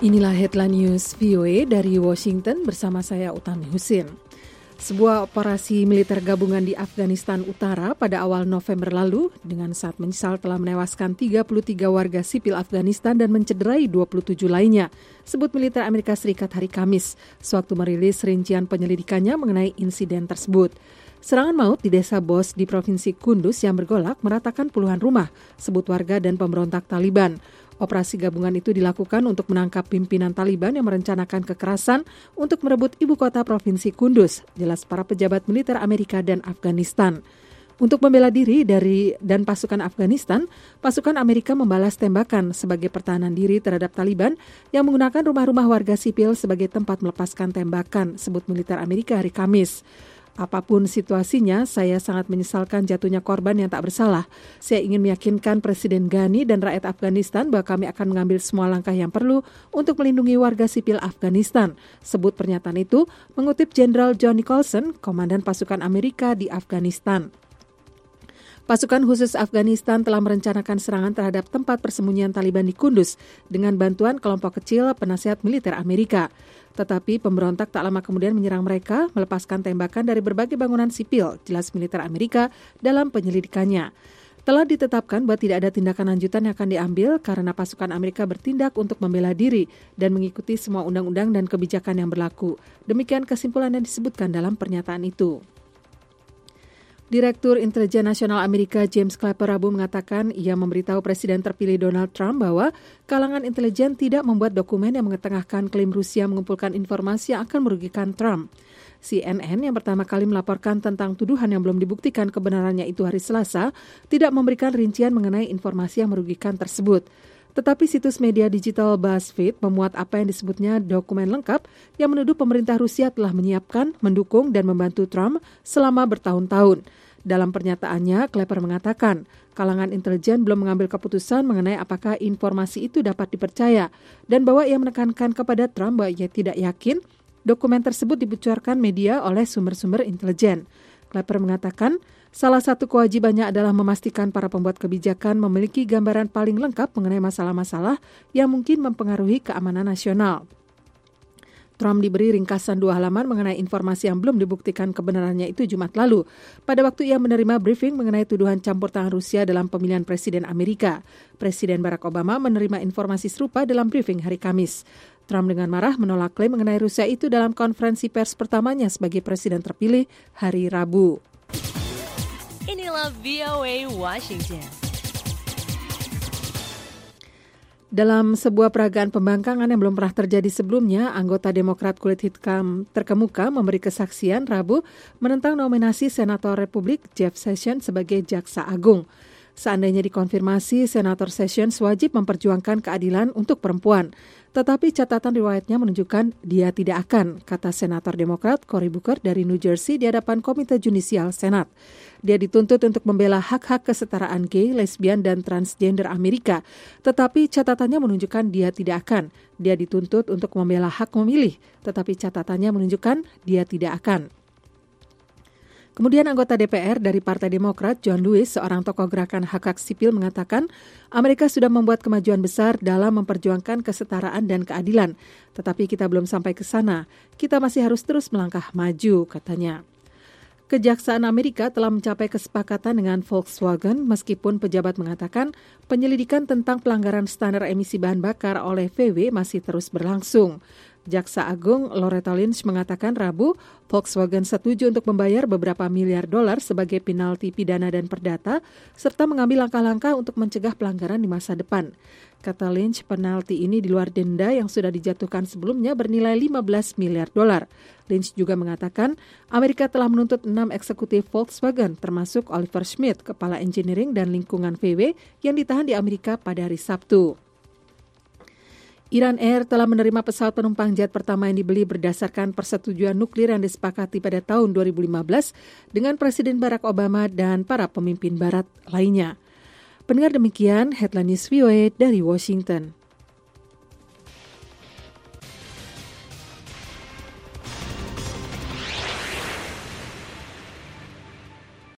Inilah headline news VOA dari Washington bersama saya Utami Husin. Sebuah operasi militer gabungan di Afghanistan Utara pada awal November lalu dengan saat menyesal telah menewaskan 33 warga sipil Afghanistan dan mencederai 27 lainnya, sebut militer Amerika Serikat hari Kamis, sewaktu merilis rincian penyelidikannya mengenai insiden tersebut. Serangan maut di desa Bos di Provinsi Kunduz yang bergolak meratakan puluhan rumah, sebut warga dan pemberontak Taliban. Operasi gabungan itu dilakukan untuk menangkap pimpinan Taliban yang merencanakan kekerasan untuk merebut ibu kota Provinsi Kunduz, jelas para pejabat militer Amerika dan Afghanistan. Untuk membela diri dan pasukan Afghanistan, pasukan Amerika membalas tembakan sebagai pertahanan diri terhadap Taliban yang menggunakan rumah-rumah warga sipil sebagai tempat melepaskan tembakan, sebut militer Amerika hari Kamis. Apapun situasinya, saya sangat menyesalkan jatuhnya korban yang tak bersalah. Saya ingin meyakinkan Presiden Ghani dan rakyat Afghanistan bahwa kami akan mengambil semua langkah yang perlu untuk melindungi warga sipil Afghanistan. Sebut pernyataan itu mengutip Jenderal John Nicholson, Komandan Pasukan Amerika di Afghanistan. Pasukan khusus Afghanistan telah merencanakan serangan terhadap tempat persembunyian Taliban di Kunduz dengan bantuan kelompok kecil penasihat militer Amerika. Tetapi pemberontak tak lama kemudian menyerang mereka, melepaskan tembakan dari berbagai bangunan sipil, jelas militer Amerika dalam penyelidikannya. Telah ditetapkan bahwa tidak ada tindakan lanjutan yang akan diambil karena pasukan Amerika bertindak untuk membela diri dan mengikuti semua undang-undang dan kebijakan yang berlaku. Demikian kesimpulan yang disebutkan dalam pernyataan itu. Direktur Intelijen Nasional Amerika James Clapper Rabu mengatakan ia memberitahu Presiden terpilih Donald Trump bahwa kalangan intelijen tidak membuat dokumen yang mengetengahkan klaim Rusia mengumpulkan informasi yang akan merugikan Trump. CNN yang pertama kali melaporkan tentang tuduhan yang belum dibuktikan kebenarannya itu hari Selasa tidak memberikan rincian mengenai informasi yang merugikan tersebut. Tetapi situs media digital BuzzFeed memuat apa yang disebutnya dokumen lengkap yang menuduh pemerintah Rusia telah menyiapkan, mendukung, dan membantu Trump selama bertahun-tahun. Dalam pernyataannya, Clapper mengatakan kalangan intelijen belum mengambil keputusan mengenai apakah informasi itu dapat dipercaya dan bahwa ia menekankan kepada Trump bahwa ia tidak yakin dokumen tersebut dibocorkan media oleh sumber-sumber intelijen. Clapper mengatakan salah satu kewajibannya adalah memastikan para pembuat kebijakan memiliki gambaran paling lengkap mengenai masalah-masalah yang mungkin mempengaruhi keamanan nasional. Trump diberi ringkasan 2 halaman mengenai informasi yang belum dibuktikan kebenarannya itu Jumat lalu, pada waktu ia menerima briefing mengenai tuduhan campur tangan Rusia dalam pemilihan Presiden Amerika. Presiden Barack Obama menerima informasi serupa dalam briefing hari Kamis. Trump dengan marah menolak klaim mengenai Rusia itu dalam konferensi pers pertamanya sebagai Presiden terpilih hari Rabu. Inilah VOA Washington. Dalam sebuah peragaan pembangkangan yang belum pernah terjadi sebelumnya, anggota Demokrat kulit hitam terkemuka memberi kesaksian Rabu menentang nominasi Senator Republik Jeff Sessions sebagai Jaksa Agung. Seandainya dikonfirmasi, Senator Sessions wajib memperjuangkan keadilan untuk perempuan. Tetapi catatan riwayatnya menunjukkan dia tidak akan, kata Senator Demokrat Cory Booker dari New Jersey di hadapan Komite Judisial Senat. Dia dituntut untuk membela hak-hak kesetaraan gay, lesbian, dan transgender Amerika. Tetapi catatannya menunjukkan dia tidak akan. Dia dituntut untuk membela hak memilih, tetapi catatannya menunjukkan dia tidak akan. Kemudian anggota DPR dari Partai Demokrat, John Lewis, seorang tokoh gerakan hak-hak sipil mengatakan Amerika sudah membuat kemajuan besar dalam memperjuangkan kesetaraan dan keadilan. Tetapi kita belum sampai ke sana. Kita masih harus terus melangkah maju, katanya. Kejaksaan Amerika telah mencapai kesepakatan dengan Volkswagen meskipun pejabat mengatakan penyelidikan tentang pelanggaran standar emisi bahan bakar oleh VW masih terus berlangsung. Jaksa Agung Loretta Lynch mengatakan Rabu, Volkswagen setuju untuk membayar beberapa miliar dolar sebagai penalti pidana dan perdata, serta mengambil langkah-langkah untuk mencegah pelanggaran di masa depan. Kata Lynch, penalti ini di luar denda yang sudah dijatuhkan sebelumnya bernilai 15 miliar dolar. Lynch juga mengatakan Amerika telah menuntut 6 eksekutif Volkswagen, termasuk Oliver Schmidt, kepala engineering dan lingkungan VW, yang ditahan di Amerika pada hari Sabtu. Iran Air telah menerima pesawat penumpang jet pertama yang dibeli berdasarkan persetujuan nuklir yang disepakati pada tahun 2015 dengan Presiden Barack Obama dan para pemimpin barat lainnya. Pendengar demikian, Headline News VOA dari Washington.